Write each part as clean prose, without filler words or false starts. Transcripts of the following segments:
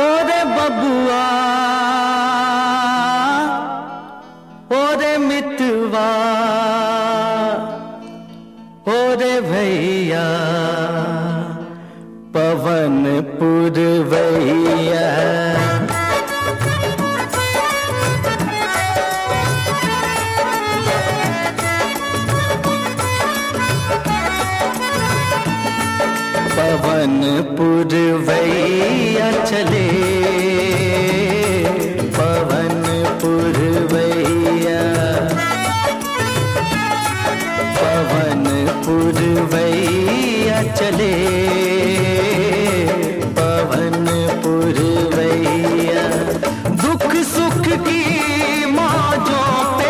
ओरे बबुआ ओरे मितवा ओरे भैया पवन पुरवैया। पवन पुरवैया चले पवन पुरवैया। पवन पुरवैया चले पवन पुरवैया। दुख सुख की मौजों पे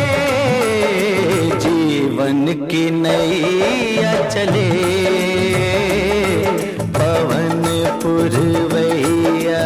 जीवन की नैया चले पवन पुरवैया।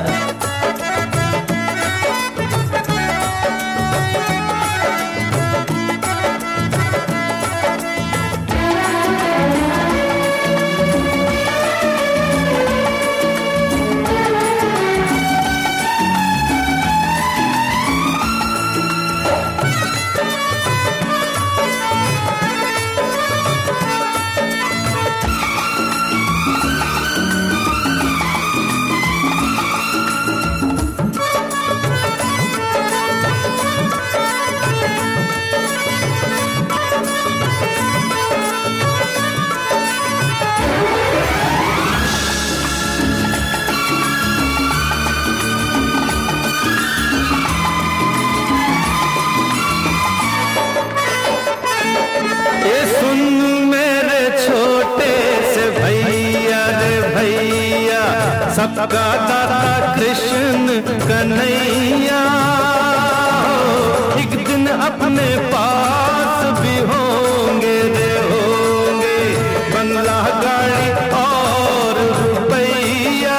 सबका दाता कृष्ण कन्हैया एक दिन अपने पास भी होंगे रे होंगे बंगला गाड़ी और रुपैया।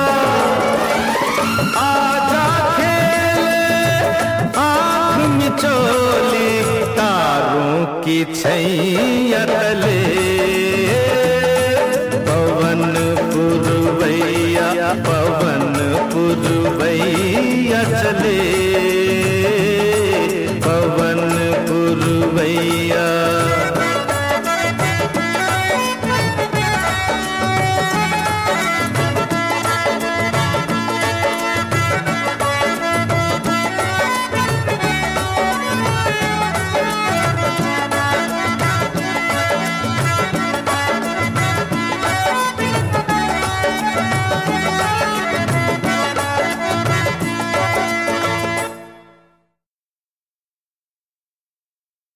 आजा खेले आँख मिचोली तारों की छैया तले पवन पुरवैया। पवन पुरवैया चले पवन पुरवैया।